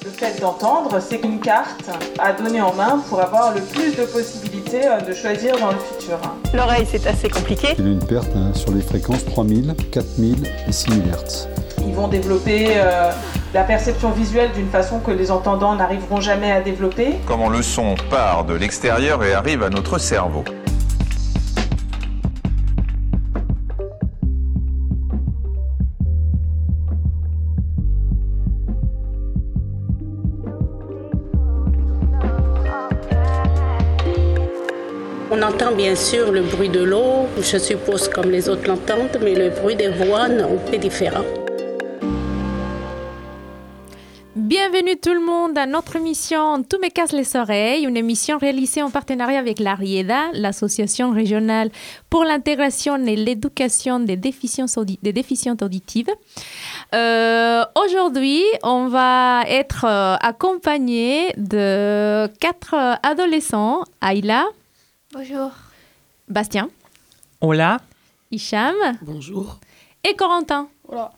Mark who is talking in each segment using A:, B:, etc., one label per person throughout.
A: le fait d'entendre, c'est une carte à donner en main pour avoir le plus de possibilités de choisir dans le futur.
B: L'oreille, c'est assez compliqué.
C: Il y a une perte sur les fréquences 3000, 4000 et 6000 Hz.
A: Ils vont développer la perception visuelle d'une façon que les entendants n'arriveront jamais à développer.
D: Comment le son part de l'extérieur et arrive à notre cerveau.
E: On entend bien sûr le bruit de l'eau, je suppose comme les autres l'entendent, mais le bruit des voix, non, c'est différent.
F: Bienvenue tout le monde à notre émission Tout me casse les oreilles, une émission réalisée en partenariat avec l'ARIEDA, l'Association régionale pour l'intégration et l'éducation des déficiences auditives. Aujourd'hui, on va être accompagné de 4 adolescents. Ayla.
G: Bonjour.
F: Bastien.
H: Hola.
F: Hicham.
I: Bonjour.
F: Et Corentin.
G: Hola.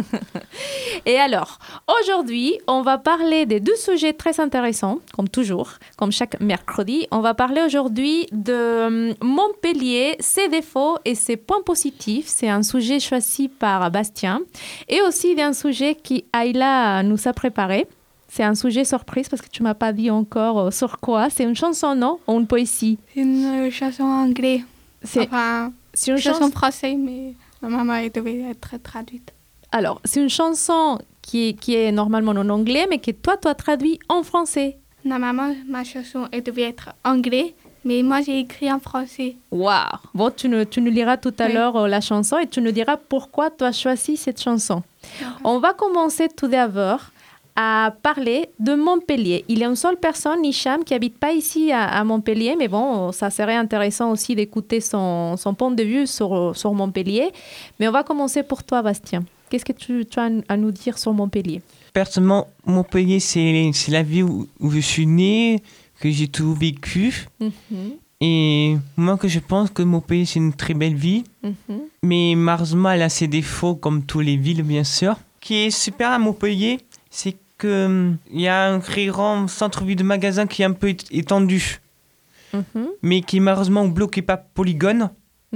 F: Et alors, aujourd'hui, on va parler de 2 sujets très intéressants, comme toujours, comme chaque mercredi. On va parler aujourd'hui de Montpellier, ses défauts et ses points positifs. C'est un sujet choisi par Bastien. Et aussi d'un sujet qu'Ayla nous a préparé. C'est un sujet surprise parce que tu ne m'as pas dit encore sur quoi. C'est une chanson, non? Ou une poésie?
G: C'est une chanson anglaise. C'est une chanson française, mais ma maman elle devait être traduite.
F: Alors, c'est une chanson qui est normalement en anglais, mais que toi, tu as traduit en français.
G: Non, maman, ma chanson elle devait être anglaise, mais moi, j'ai écrit en français.
F: Waouh! Bon, tu nous liras tout à l'heure la chanson et tu nous diras pourquoi tu as choisi cette chanson. On va commencer tout d'abord à parler de Montpellier. Il y a une seule personne, Hicham, qui n'habite pas ici à Montpellier, mais bon, ça serait intéressant aussi d'écouter son point de vue sur Montpellier. Mais on va commencer pour toi, Bastien. Qu'est-ce que tu as à nous dire sur Montpellier?
H: Personnellement, Montpellier, c'est la ville où je suis né, que j'ai tout vécu. Mm-hmm. Et moi, que je pense que Montpellier, c'est une très belle ville. Mm-hmm. Mais malheureusement, elle a ses défauts, comme toutes les villes, bien sûr. Ce qui est super à Montpellier, c'est qu'il y a un très grand centre-ville de magasins qui est un peu étendu, mais qui est malheureusement bloqué par Polygone,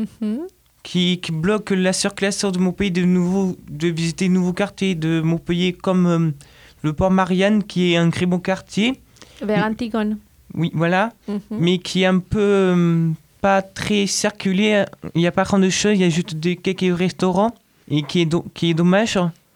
H: qui bloque la circulation de Montpellier de visiter de nouveaux quartiers de Montpellier, comme le Port Marianne, qui est un très bon quartier.
F: Vers Antigone.
H: Oui, voilà, mais qui est un peu pas très circulé. Il n'y a pas grand de choses, il y a juste quelques restaurants, et qui est dommage.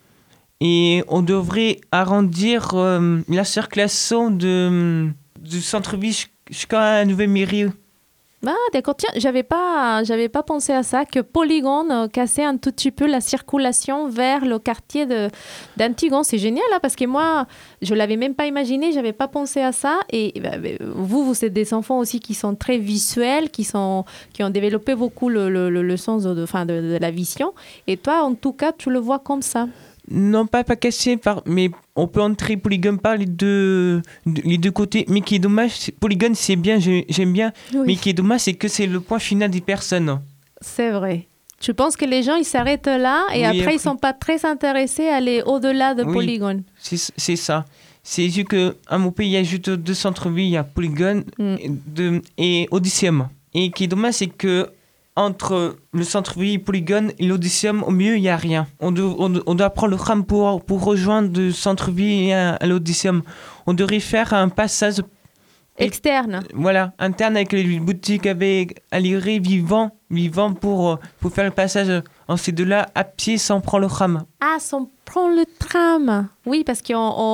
H: Et on devrait arrondir la circulation du centre-ville jusqu'à la nouvelle mairie.
F: Ah, d'accord. Tiens, j'avais pas pensé à ça, que Polygone cassait un tout petit peu la circulation vers le quartier d'Antigone. C'est génial, là, parce que moi, je l'avais même pas imaginé, j'avais pas pensé à ça. Et vous êtes des enfants aussi qui sont très visuels, qui ont développé beaucoup le sens de la vision. Et toi, en tout cas, tu le vois comme ça.
H: Non, pas cassé, mais on peut entrer Polygone par les deux côtés. Mais qui est dommage, Polygone c'est bien, j'aime bien. Oui. Mais qui est dommage, c'est que c'est le point final des personnes.
F: C'est vrai. Tu penses que les gens, ils s'arrêtent là et après, ils ne sont pas très intéressés à aller au-delà de Polygone.
H: C'est ça. C'est juste qu'à Montpellier, il y a juste 2 centres-villes, il y a Polygone et Odysseum. Et qui est dommage, c'est que entre le centre-ville Polygone et l'Odysseum, au milieu, il n'y a rien. On doit prendre le tram pour rejoindre le centre-ville à l'Odysseum. On devrait faire un passage
F: externe.
H: Voilà, interne avec les boutiques avec alléré vivant pour faire le passage en ces deux-là à pied sans prendre le tram.
F: Ah, sans prendre le tram. Oui, parce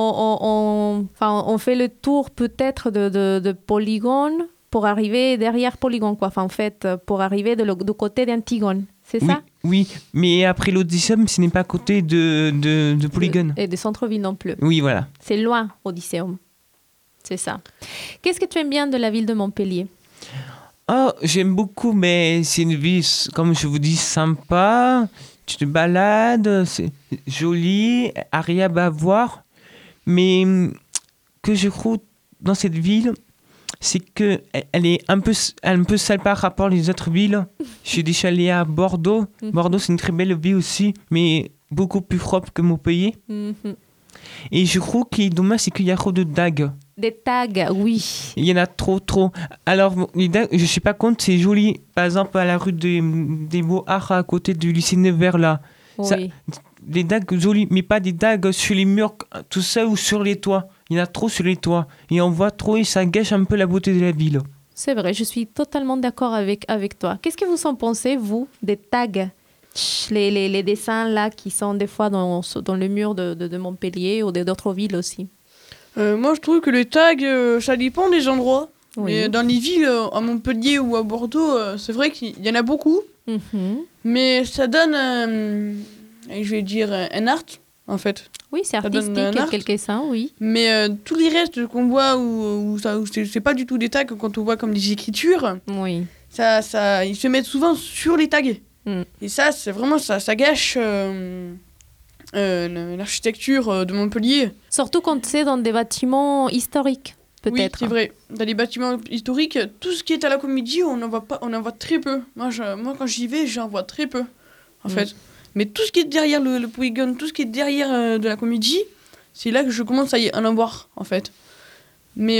F: qu'on fait le tour peut-être de Polygone pour arriver derrière Polygone, quoi. Enfin, en fait, pour arriver du côté d'Antigone. C'est ça?
H: Oui, mais après l'Odysseum, ce n'est pas à côté de Polygone.
F: Et de centre-ville non plus.
H: Oui, voilà.
F: C'est loin, Odysseum. C'est ça. Qu'est-ce que tu aimes bien de la ville de Montpellier?
H: Oh, j'aime beaucoup, mais c'est une ville, comme je vous dis, sympa. Tu te balades, c'est joli, agréable à voir. Mais que je trouve dans cette ville, c'est qu'elle est un peu sale par rapport aux autres villes. Je suis déjà allé à Bordeaux. Bordeaux, c'est une très belle ville aussi, mais beaucoup plus propre que Montpellier. Et je trouve qu'il est dommage, c'est qu'il y a trop de tags.
F: Des tags, oui.
H: Il y en a trop. Alors, les tags, je ne suis pas contre, c'est joli. Par exemple, à la rue des Beaux-Arts, à côté du lycée Nevers, là.
F: Oui.
H: Ça, des tags jolis, mais pas des tags sur les murs, tout ça, ou sur les toits. Il y en a trop sur les toits. Et on voit trop et ça gâche un peu la beauté de la ville.
F: C'est vrai, je suis totalement d'accord avec toi. Qu'est-ce que vous en pensez, vous, des tags? Les dessins là qui sont des fois dans le mur de Montpellier ou d'autres villes aussi.
I: Moi, je trouve que les tags, ça dépend des endroits.
F: Oui.
I: Mais dans les villes, à Montpellier ou à Bordeaux, c'est vrai qu'il y en a beaucoup. Mais ça donne, je vais dire, un art, en fait.
F: Oui, c'est
I: Ça donne un
F: artistique,
I: art.
F: quelques-uns, oui.
I: Mais tous les restes qu'on voit où c'est pas du tout des tags, quand on voit comme des écritures,
F: Oui.
I: ça, ils se mettent souvent sur les tags.
F: Mm.
I: Et ça, c'est vraiment, ça gâche l'architecture de Montpellier.
F: Surtout quand c'est dans des bâtiments historiques,
I: Oui,
F: peut-être.
I: c'est vrai. Dans les bâtiments historiques, tout ce qui est à la Comédie, on en voit très peu. Moi, quand j'y vais, j'en vois très peu, en fait. Mais tout ce qui est derrière le polygone, tout ce qui est derrière de la Comédie, c'est là que je commence à en voir, en fait. Mais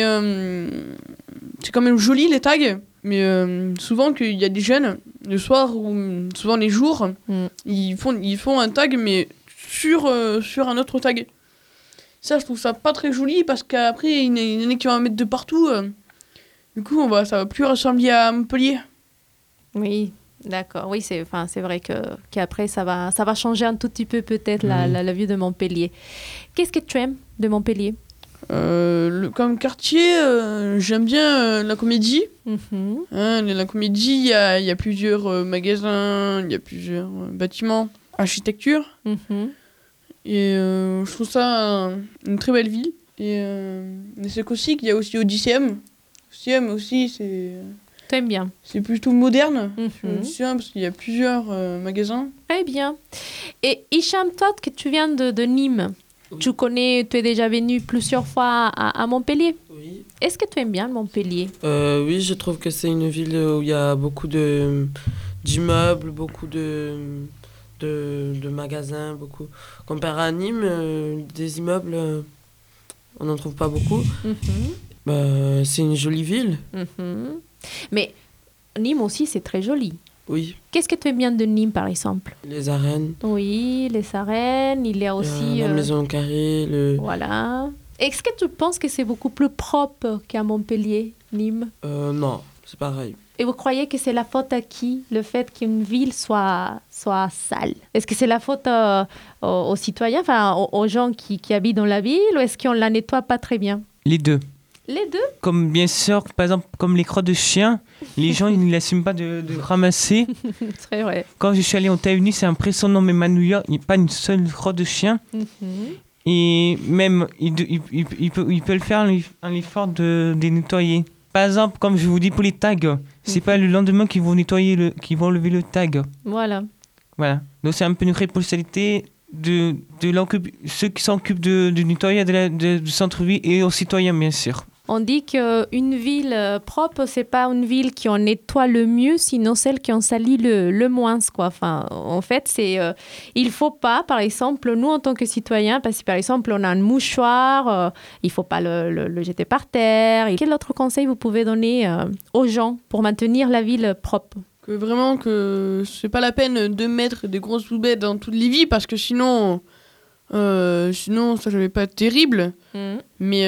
I: c'est quand même joli, les tags. Mais souvent, qu'il y a des jeunes, le soir ou souvent les jours, ils font un tag, mais sur un autre tag. Ça, je trouve ça pas très joli, parce qu'après, il y en a qui vont en mettre de partout. Du coup, ça va plus ressembler à Montpellier.
F: Oui, d'accord. Oui, c'est vrai qu'après, ça va changer un tout petit peu peut-être la vue de Montpellier. Qu'est-ce que tu aimes de Montpellier?
I: Comme quartier, j'aime bien la Comédie. La Comédie, il y a plusieurs magasins, il y a plusieurs bâtiments, architecture. Et je trouve ça une très belle ville. Et c'est aussi qu'il y a aussi au 10e. Au 10e aussi,
F: T'aimes bien.
I: C'est plutôt moderne. Au 10e, parce qu'il y a plusieurs magasins.
F: Très bien. Et Hicham, toi, que tu viens de Nîmes, tu es déjà venu plusieurs fois à Montpellier.
J: Oui.
F: Est-ce que tu aimes bien Montpellier?
J: Oui, je trouve que c'est une ville où il y a beaucoup d'immeubles, beaucoup de magasins, beaucoup. Comparé à Nîmes, des immeubles, on n'en trouve pas beaucoup. C'est une jolie ville.
F: Mais Nîmes aussi, c'est très joli.
J: Oui.
F: Qu'est-ce que tu aimes bien de Nîmes, par exemple?
J: Les arènes.
F: Oui, les arènes. Il y a aussi...
J: la maison carrée.
F: Voilà. Est-ce que tu penses que c'est beaucoup plus propre qu'à Montpellier, Nîmes?
J: Non, c'est pareil.
F: Et vous croyez que c'est la faute à qui, le fait qu'une ville soit sale? Est-ce que c'est la faute aux citoyens, enfin aux gens qui habitent dans la ville, ou est-ce qu'on la nettoie pas très bien?
H: Les deux.
F: Les deux?
H: Comme bien sûr, par exemple, comme les crottes de chiens, les gens ils ne l'assument pas de ramasser.
F: C'est vrai.
H: Quand je suis allé aux États-Unis, c'est impressionnant, même à New York, il n'y a pas une seule crotte de chien. Et même, il peut le faire un effort de nettoyer. Par exemple, comme je vous dis pour les tags, c'est pas le lendemain qu'ils vont enlever le tag.
F: Voilà.
H: Donc c'est un peu une responsabilité de ceux qui s'occupent du nettoyage du centre-ville et aux citoyens, bien sûr.
F: On dit qu'une ville propre, c'est pas une ville qui en nettoie le mieux, sinon celle qui en salit le moins, quoi. Enfin, en fait, il faut pas, par exemple, nous en tant que citoyens, parce que par exemple, on a un mouchoir, il faut pas le jeter par terre. Et quel autre conseil vous pouvez donner aux gens pour maintenir la ville propre?
I: Que vraiment, que c'est pas la peine de mettre des grosses poubelles dans toutes les villes, parce que sinon ça va pas être terrible. Mais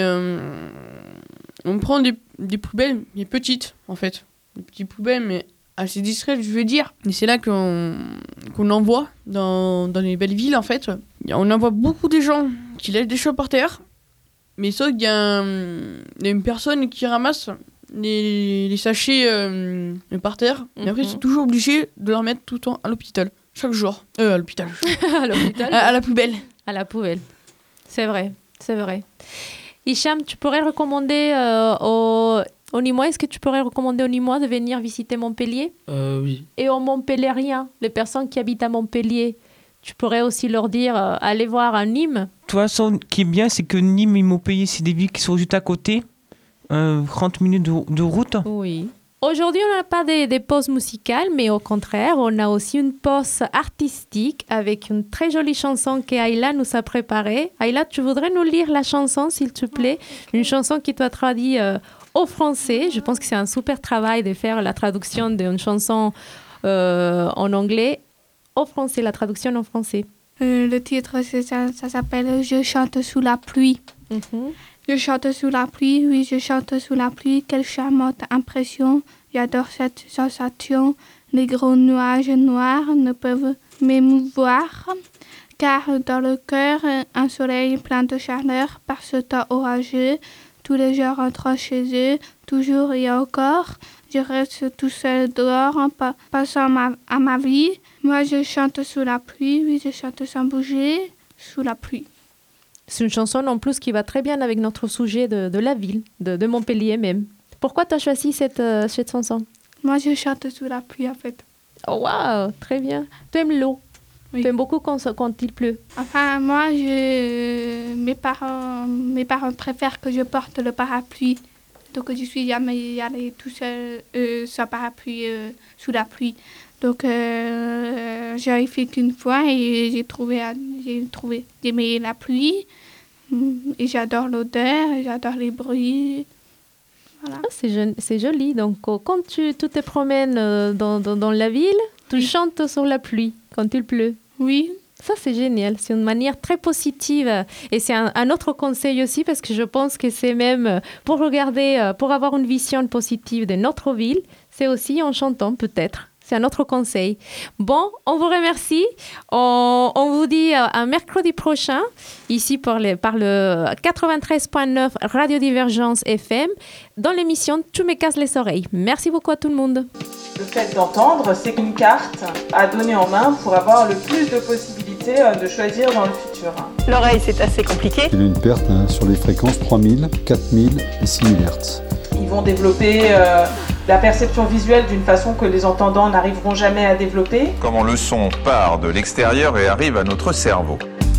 I: on prend des poubelles, mais petites, en fait. Des petites poubelles, mais assez discrètes, je veux dire. Et c'est là qu'on envoie dans les belles villes, en fait. On envoie beaucoup de gens qui laissent des choses par terre. Mais sauf qu'il y a une personne qui ramasse les sachets par terre. Et après, c'est toujours obligé de leur mettre tout le temps à l'hôpital. Chaque jour. À l'hôpital.
F: À l'hôpital.
I: À la poubelle.
F: À la poubelle. C'est vrai. Hicham, tu pourrais recommander aux Nîmois, est-ce que tu pourrais recommander aux Nîmois de venir visiter Montpellier?
J: Oui.
F: Et aux Montpelliériens, les personnes qui habitent à Montpellier, tu pourrais aussi leur dire, allez voir à Nîmes.
H: De toute façon, ce qui est bien, c'est que Nîmes et Montpellier, c'est des villes qui sont juste à côté. 30 minutes de route.
F: Oui. Aujourd'hui, on n'a pas des pauses musicales, mais au contraire, on a aussi une pause artistique avec une très jolie chanson qu'Ayla nous a préparée. Ayla, tu voudrais nous lire la chanson, s'il te plaît? Une chanson qui t'a traduit au français. Je pense que c'est un super travail de faire la traduction d'une chanson en anglais au français, la traduction en français.
G: Le titre, ça s'appelle « Je chante sous la pluie ». Je chante sous la pluie, oui, je chante sous la pluie. Quelle charmante impression. J'adore cette sensation. Les gros nuages noirs ne peuvent m'émouvoir, car dans le cœur, un soleil plein de chaleur par ce temps orageux. Tous les jours rentrant chez eux, toujours et encore. Je reste tout seul dehors en passant à ma vie. Moi, je chante sous la pluie, oui, je chante sans bouger, sous la pluie.
F: C'est une chanson en plus qui va très bien avec notre sujet de la ville, de Montpellier même. Pourquoi tu as choisi cette chanson?
G: Moi, je chante sous la pluie en fait.
F: Oh waouh, très bien. Tu aimes l'eau? Oui. Tu aimes beaucoup quand il pleut?
G: Enfin, moi, mes parents préfèrent que je porte le parapluie. Donc, je suis jamais allée tout seul sans parapluie sous la pluie. Donc, j'avais fait qu'une fois et j'ai aimé la pluie. Et j'adore l'odeur, j'adore les bruits. Voilà.
F: Ah, c'est joli. Donc, quand tu te promènes dans la ville, tu chantes sur la pluie quand il pleut.
G: Oui.
F: Ça, c'est génial. C'est une manière très positive. Et c'est un autre conseil aussi parce que je pense que c'est même pour regarder, pour avoir une vision positive de notre ville, c'est aussi en chantant peut-être. C'est un autre conseil. Bon, on vous remercie. On vous dit à mercredi prochain, ici par le 93.9 Radio Divergence FM, dans l'émission Tu me casses les oreilles. Merci beaucoup à tout le monde.
A: Le fait d'entendre, c'est une carte à donner en main pour avoir le plus de possibilités de choisir dans le futur.
B: L'oreille, c'est assez compliqué.
C: Il y a une perte sur les fréquences 3000, 4000 et 6000 Hz.
A: Ils vont développer la perception visuelle d'une façon que les entendants n'arriveront jamais à développer.
D: Comment le son part de l'extérieur et arrive à notre cerveau.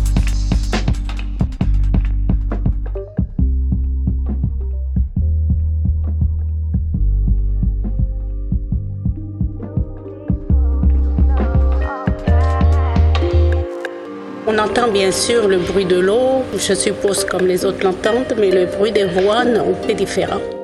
E: On entend bien sûr le bruit de l'eau, je suppose comme les autres l'entendent, mais le bruit des voix, non, c'est différent.